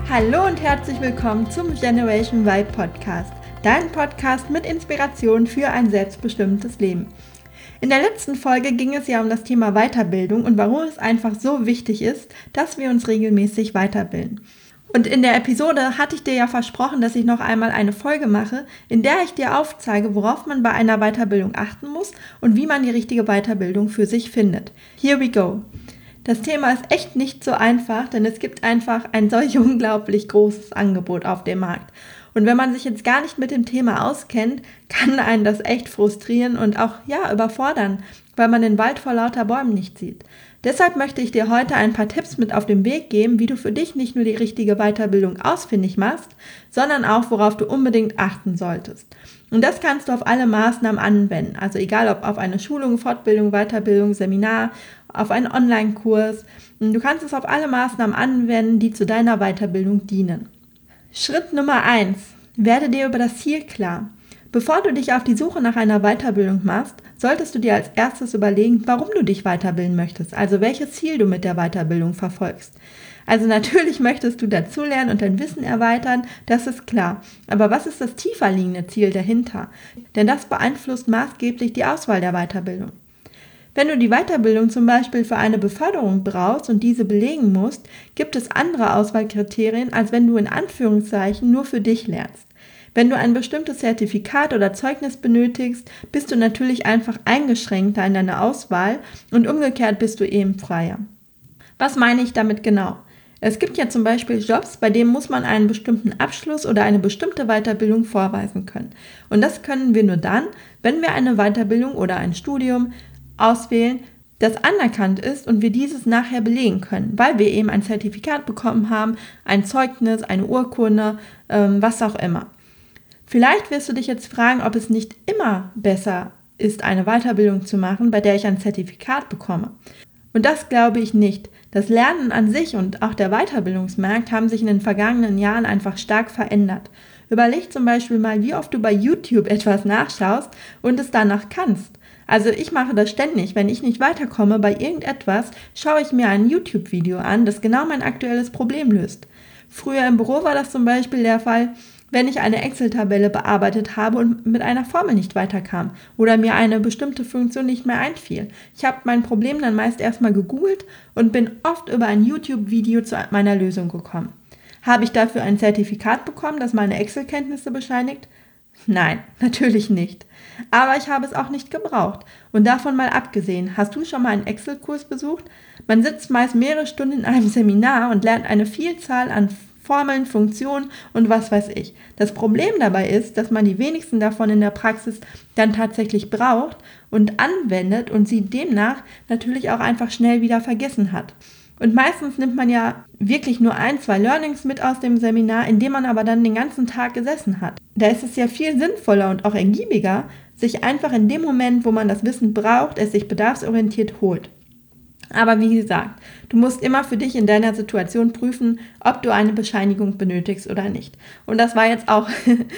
Hallo und herzlich willkommen zum Generation Y Podcast, dein Podcast mit Inspiration für ein selbstbestimmtes Leben. In der letzten Folge ging es ja um das Thema Weiterbildung und warum es einfach so wichtig ist, dass wir uns regelmäßig weiterbilden. Und in der Episode hatte ich dir ja versprochen, dass ich noch einmal eine Folge mache, in der ich dir aufzeige, worauf man bei einer Weiterbildung achten muss und wie man die richtige Weiterbildung für sich findet. Here we go! Das Thema ist echt nicht so einfach, denn es gibt einfach ein solch unglaublich großes Angebot auf dem Markt. Und wenn man sich jetzt gar nicht mit dem Thema auskennt, kann einen das echt frustrieren und auch überfordern, weil man den Wald vor lauter Bäumen nicht sieht. Deshalb möchte ich dir heute ein paar Tipps mit auf den Weg geben, wie du für dich nicht nur die richtige Weiterbildung ausfindig machst, sondern auch, worauf du unbedingt achten solltest. Und das kannst du auf alle Maßnahmen anwenden, also egal ob auf eine Schulung, Fortbildung, Weiterbildung, Seminar, auf einen Online-Kurs. Du kannst es auf alle Maßnahmen anwenden, die zu deiner Weiterbildung dienen. Schritt Nummer 1. Werde dir über das Ziel klar. Bevor du dich auf die Suche nach einer Weiterbildung machst, solltest du dir als erstes überlegen, warum du dich weiterbilden möchtest, also welches Ziel du mit der Weiterbildung verfolgst. Also natürlich möchtest du dazulernen und dein Wissen erweitern, das ist klar. Aber was ist das tiefer liegende Ziel dahinter? Denn das beeinflusst maßgeblich die Auswahl der Weiterbildung. Wenn du die Weiterbildung zum Beispiel für eine Beförderung brauchst und diese belegen musst, gibt es andere Auswahlkriterien, als wenn du in Anführungszeichen nur für dich lernst. Wenn du ein bestimmtes Zertifikat oder Zeugnis benötigst, bist du natürlich einfach eingeschränkter in deiner Auswahl und umgekehrt bist du eben freier. Was meine ich damit genau? Es gibt ja zum Beispiel Jobs, bei denen muss man einen bestimmten Abschluss oder eine bestimmte Weiterbildung vorweisen können. Und das können wir nur dann, wenn wir eine Weiterbildung oder ein Studium auswählen, das anerkannt ist und wir dieses nachher belegen können, weil wir eben ein Zertifikat bekommen haben, ein Zeugnis, eine Urkunde, was auch immer. Vielleicht wirst du dich jetzt fragen, ob es nicht immer besser ist, eine Weiterbildung zu machen, bei der ich ein Zertifikat bekomme. Und das glaube ich nicht. Das Lernen an sich und auch der Weiterbildungsmarkt haben sich in den vergangenen Jahren einfach stark verändert. Überleg zum Beispiel mal, wie oft du bei YouTube etwas nachschaust und es danach kannst. Also ich mache das ständig. Wenn ich nicht weiterkomme bei irgendetwas, schaue ich mir ein YouTube-Video an, das genau mein aktuelles Problem löst. Früher im Büro war das zum Beispiel der Fall, wenn ich eine Excel-Tabelle bearbeitet habe und mit einer Formel nicht weiterkam oder mir eine bestimmte Funktion nicht mehr einfiel. Ich habe mein Problem dann meist erstmal gegoogelt und bin oft über ein YouTube-Video zu meiner Lösung gekommen. Habe ich dafür ein Zertifikat bekommen, das meine Excel-Kenntnisse bescheinigt? Nein, natürlich nicht. Aber ich habe es auch nicht gebraucht. Und davon mal abgesehen, hast du schon mal einen Excel-Kurs besucht? Man sitzt meist mehrere Stunden in einem Seminar und lernt eine Vielzahl an Formeln, Funktionen und was weiß ich. Das Problem dabei ist, dass man die wenigsten davon in der Praxis dann tatsächlich braucht und anwendet und sie demnach natürlich auch einfach schnell wieder vergessen hat. Und meistens nimmt man ja wirklich nur 1-2 Learnings mit aus dem Seminar, in dem man aber dann den ganzen Tag gesessen hat. Da ist es ja viel sinnvoller und auch ergiebiger, sich einfach in dem Moment, wo man das Wissen braucht, es sich bedarfsorientiert holt. Aber wie gesagt, du musst immer für dich in deiner Situation prüfen, ob du eine Bescheinigung benötigst oder nicht. Und das war jetzt auch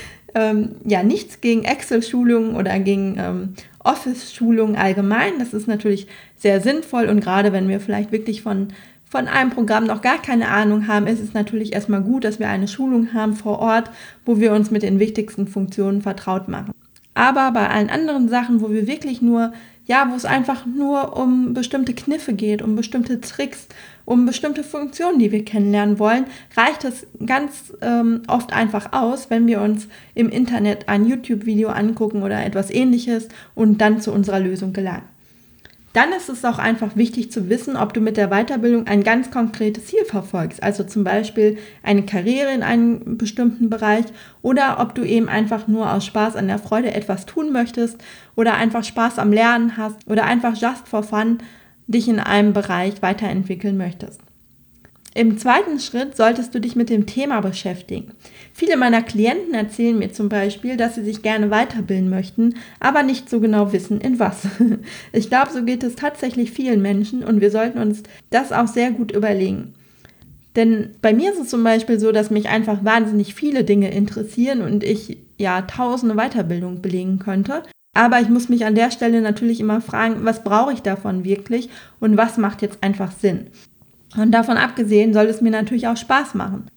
nichts gegen Excel-Schulungen oder gegen Office-Schulungen allgemein. Das ist natürlich sehr sinnvoll und gerade wenn wir vielleicht wirklich von einem Programm noch gar keine Ahnung haben, ist es natürlich erstmal gut, dass wir eine Schulung haben vor Ort, wo wir uns mit den wichtigsten Funktionen vertraut machen. Aber bei allen anderen Sachen, wo wir wirklich wo es einfach nur um bestimmte Kniffe geht, um bestimmte Tricks, um bestimmte Funktionen, die wir kennenlernen wollen, reicht es ganz oft einfach aus, wenn wir uns im Internet ein YouTube-Video angucken oder etwas Ähnliches und dann zu unserer Lösung gelangen. Dann ist es auch einfach wichtig zu wissen, ob du mit der Weiterbildung ein ganz konkretes Ziel verfolgst, also zum Beispiel eine Karriere in einem bestimmten Bereich oder ob du eben einfach nur aus Spaß an der Freude etwas tun möchtest oder einfach Spaß am Lernen hast oder einfach just for fun dich in einem Bereich weiterentwickeln möchtest. Im zweiten Schritt solltest du dich mit dem Thema beschäftigen. Viele meiner Klienten erzählen mir zum Beispiel, dass sie sich gerne weiterbilden möchten, aber nicht so genau wissen, in was. Ich glaube, so geht es tatsächlich vielen Menschen und wir sollten uns das auch sehr gut überlegen. Denn bei mir ist es zum Beispiel so, dass mich einfach wahnsinnig viele Dinge interessieren und ich tausende Weiterbildungen belegen könnte. Aber ich muss mich an der Stelle natürlich immer fragen, was brauche ich davon wirklich und was macht jetzt einfach Sinn? Und davon abgesehen soll es mir natürlich auch Spaß machen.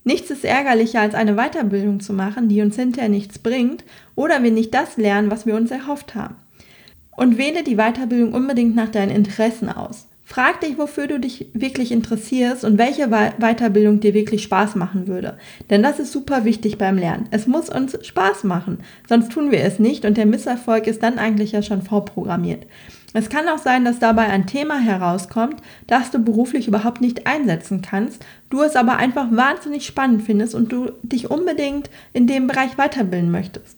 Nichts ist ärgerlicher, als eine Weiterbildung zu machen, die uns hinterher nichts bringt oder wir nicht das lernen, was wir uns erhofft haben. Und wähle die Weiterbildung unbedingt nach deinen Interessen aus. Frag dich, wofür du dich wirklich interessierst und welche Weiterbildung dir wirklich Spaß machen würde. Denn das ist super wichtig beim Lernen. Es muss uns Spaß machen, sonst tun wir es nicht und der Misserfolg ist dann eigentlich ja schon vorprogrammiert. Es kann auch sein, dass dabei ein Thema herauskommt, das du beruflich überhaupt nicht einsetzen kannst, du es aber einfach wahnsinnig spannend findest und du dich unbedingt in dem Bereich weiterbilden möchtest.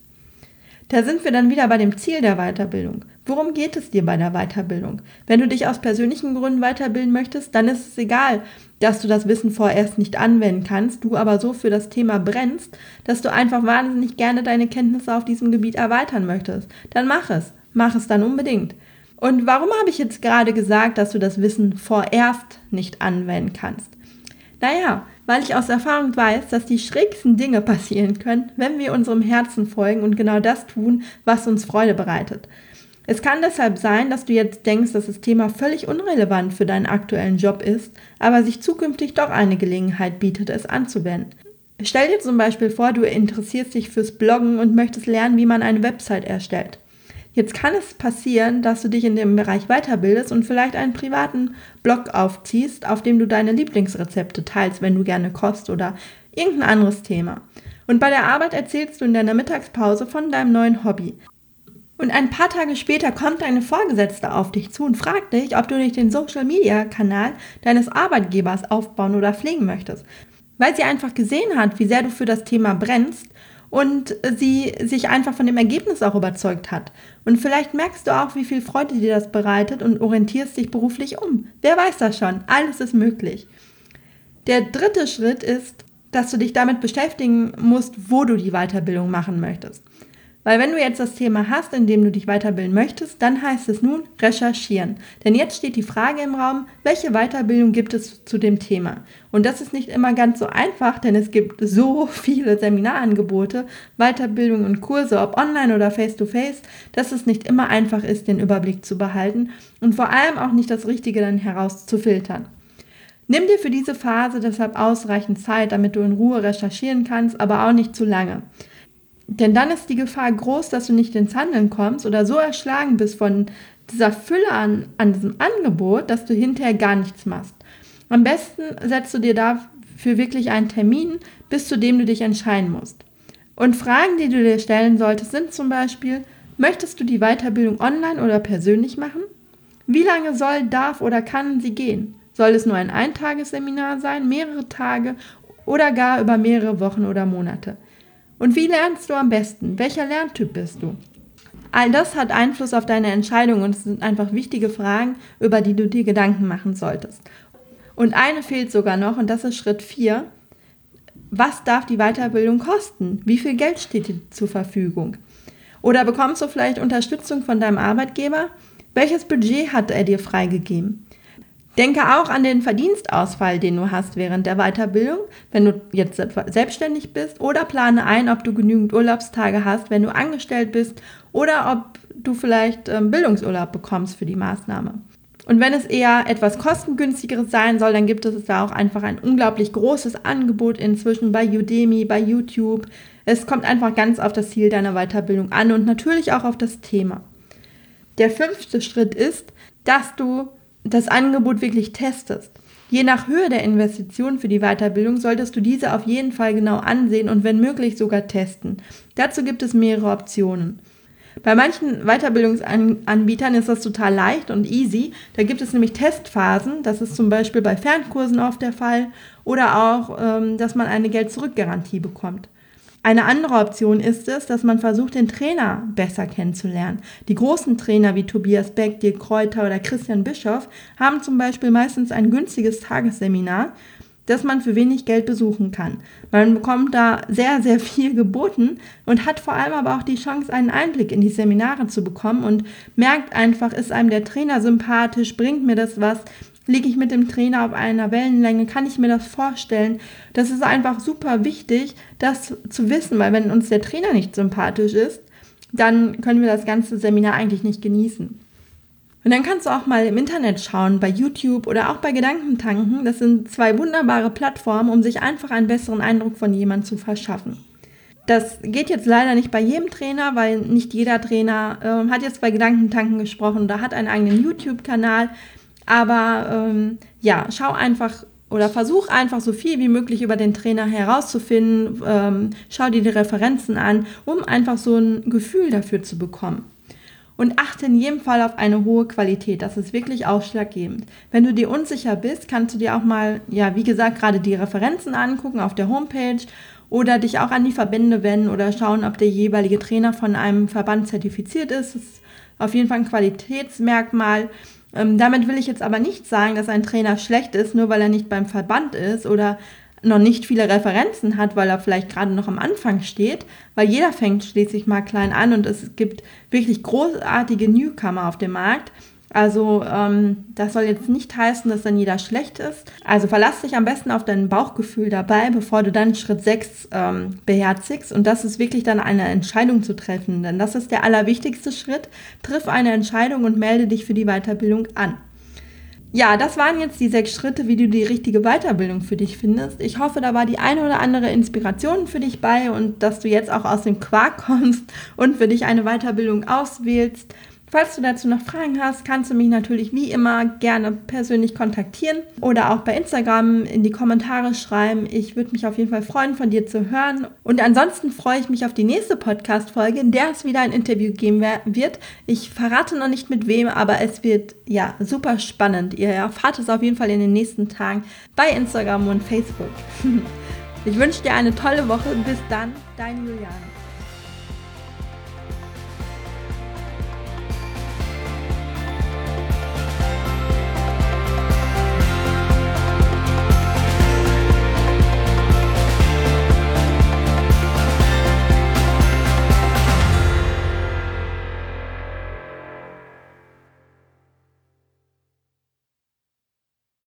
Da sind wir dann wieder bei dem Ziel der Weiterbildung. Worum geht es dir bei der Weiterbildung? Wenn du dich aus persönlichen Gründen weiterbilden möchtest, dann ist es egal, dass du das Wissen vorerst nicht anwenden kannst, du aber so für das Thema brennst, dass du einfach wahnsinnig gerne deine Kenntnisse auf diesem Gebiet erweitern möchtest. Dann mach es dann unbedingt. Und warum habe ich jetzt gerade gesagt, dass du das Wissen vorerst nicht anwenden kannst? Naja, weil ich aus Erfahrung weiß, dass die schrägsten Dinge passieren können, wenn wir unserem Herzen folgen und genau das tun, was uns Freude bereitet. Es kann deshalb sein, dass du jetzt denkst, dass das Thema völlig unrelevant für deinen aktuellen Job ist, aber sich zukünftig doch eine Gelegenheit bietet, es anzuwenden. Stell dir zum Beispiel vor, du interessierst dich fürs Bloggen und möchtest lernen, wie man eine Website erstellt. Jetzt kann es passieren, dass du dich in dem Bereich weiterbildest und vielleicht einen privaten Blog aufziehst, auf dem du deine Lieblingsrezepte teilst, wenn du gerne kochst oder irgendein anderes Thema. Und bei der Arbeit erzählst du in deiner Mittagspause von deinem neuen Hobby. Und ein paar Tage später kommt deine Vorgesetzte auf dich zu und fragt dich, ob du nicht den Social-Media-Kanal deines Arbeitgebers aufbauen oder pflegen möchtest. Weil sie einfach gesehen hat, wie sehr du für das Thema brennst und sie sich einfach von dem Ergebnis auch überzeugt hat. Und vielleicht merkst du auch, wie viel Freude dir das bereitet und orientierst dich beruflich um. Wer weiß das schon? Alles ist möglich. Der dritte Schritt ist, dass du dich damit beschäftigen musst, wo du die Weiterbildung machen möchtest. Weil wenn du jetzt das Thema hast, in dem du dich weiterbilden möchtest, dann heißt es nun recherchieren. Denn jetzt steht die Frage im Raum, welche Weiterbildung gibt es zu dem Thema? Und das ist nicht immer ganz so einfach, denn es gibt so viele Seminarangebote, Weiterbildungen und Kurse, ob online oder face-to-face, dass es nicht immer einfach ist, den Überblick zu behalten und vor allem auch nicht das Richtige dann herauszufiltern. Nimm dir für diese Phase deshalb ausreichend Zeit, damit du in Ruhe recherchieren kannst, aber auch nicht zu lange. Denn dann ist die Gefahr groß, dass du nicht ins Handeln kommst oder so erschlagen bist von dieser Fülle an diesem Angebot, dass du hinterher gar nichts machst. Am besten setzt du dir dafür wirklich einen Termin, bis zu dem du dich entscheiden musst. Und Fragen, die du dir stellen solltest, sind zum Beispiel, möchtest du die Weiterbildung online oder persönlich machen? Wie lange soll, darf oder kann sie gehen? Soll es nur ein Eintagesseminar sein, mehrere Tage oder gar über mehrere Wochen oder Monate? Und wie lernst du am besten? Welcher Lerntyp bist du? All das hat Einfluss auf deine Entscheidung und es sind einfach wichtige Fragen, über die du dir Gedanken machen solltest. Und eine fehlt sogar noch und das ist Schritt 4. Was darf die Weiterbildung kosten? Wie viel Geld steht dir zur Verfügung? Oder bekommst du vielleicht Unterstützung von deinem Arbeitgeber? Welches Budget hat er dir freigegeben? Denke auch an den Verdienstausfall, den du hast während der Weiterbildung, wenn du jetzt selbstständig bist, oder plane ein, ob du genügend Urlaubstage hast, wenn du angestellt bist, oder ob du vielleicht Bildungsurlaub bekommst für die Maßnahme. Und wenn es eher etwas kostengünstigeres sein soll, dann gibt es da auch einfach ein unglaublich großes Angebot inzwischen bei Udemy, bei YouTube. Es kommt einfach ganz auf das Ziel deiner Weiterbildung an und natürlich auch auf das Thema. Der 5. Schritt ist, dass du das Angebot wirklich testest. Je nach Höhe der Investition für die Weiterbildung solltest du diese auf jeden Fall genau ansehen und wenn möglich sogar testen. Dazu gibt es mehrere Optionen. Bei manchen Weiterbildungsanbietern ist das total leicht und easy. Da gibt es nämlich Testphasen. Das ist zum Beispiel bei Fernkursen oft der Fall oder auch, dass man eine Geld-Zurück-Garantie bekommt. Eine andere Option ist es, dass man versucht, den Trainer besser kennenzulernen. Die großen Trainer wie Tobias Beck, Dirk Kräuter oder Christian Bischoff haben zum Beispiel meistens ein günstiges Tagesseminar, das man für wenig Geld besuchen kann. Man bekommt da sehr, sehr viel geboten und hat vor allem aber auch die Chance, einen Einblick in die Seminare zu bekommen und merkt einfach, ist einem der Trainer sympathisch, bringt mir das was, liege ich mit dem Trainer auf einer Wellenlänge, kann ich mir das vorstellen? Das ist einfach super wichtig, das zu wissen, weil wenn uns der Trainer nicht sympathisch ist, dann können wir das ganze Seminar eigentlich nicht genießen. Und dann kannst du auch mal im Internet schauen, bei YouTube oder auch bei Gedankentanken. Das sind 2 wunderbare Plattformen, um sich einfach einen besseren Eindruck von jemandem zu verschaffen. Das geht jetzt leider nicht bei jedem Trainer, weil nicht jeder Trainer hat jetzt bei Gedankentanken gesprochen oder hat einen eigenen YouTube-Kanal. Aber schau einfach oder versuch einfach so viel wie möglich über den Trainer herauszufinden. Schau dir die Referenzen an, um einfach so ein Gefühl dafür zu bekommen. Und achte in jedem Fall auf eine hohe Qualität. Das ist wirklich ausschlaggebend. Wenn du dir unsicher bist, kannst du dir auch mal, wie gesagt, gerade die Referenzen angucken auf der Homepage oder dich auch an die Verbände wenden oder schauen, ob der jeweilige Trainer von einem Verband zertifiziert ist. Das ist auf jeden Fall ein Qualitätsmerkmal. Damit will ich jetzt aber nicht sagen, dass ein Trainer schlecht ist, nur weil er nicht beim Verband ist oder noch nicht viele Referenzen hat, weil er vielleicht gerade noch am Anfang steht, weil jeder fängt schließlich mal klein an und es gibt wirklich großartige Newcomer auf dem Markt. Also das soll jetzt nicht heißen, dass dann jeder schlecht ist. Also verlass dich am besten auf dein Bauchgefühl dabei, bevor du dann Schritt 6 beherzigst. Und das ist wirklich dann eine Entscheidung zu treffen, denn das ist der allerwichtigste Schritt. Triff eine Entscheidung und melde dich für die Weiterbildung an. Ja, das waren jetzt die 6 Schritte, wie du die richtige Weiterbildung für dich findest. Ich hoffe, da war die eine oder andere Inspiration für dich bei und dass du jetzt auch aus dem Quark kommst und für dich eine Weiterbildung auswählst. Falls du dazu noch Fragen hast, kannst du mich natürlich wie immer gerne persönlich kontaktieren oder auch bei Instagram in die Kommentare schreiben. Ich würde mich auf jeden Fall freuen, von dir zu hören. Und ansonsten freue ich mich auf die nächste Podcast-Folge, in der es wieder ein Interview geben wird. Ich verrate noch nicht mit wem, aber es wird super spannend. Ihr erfahrt es auf jeden Fall in den nächsten Tagen bei Instagram und Facebook. Ich wünsche dir eine tolle Woche. Bis dann, deine Juliane.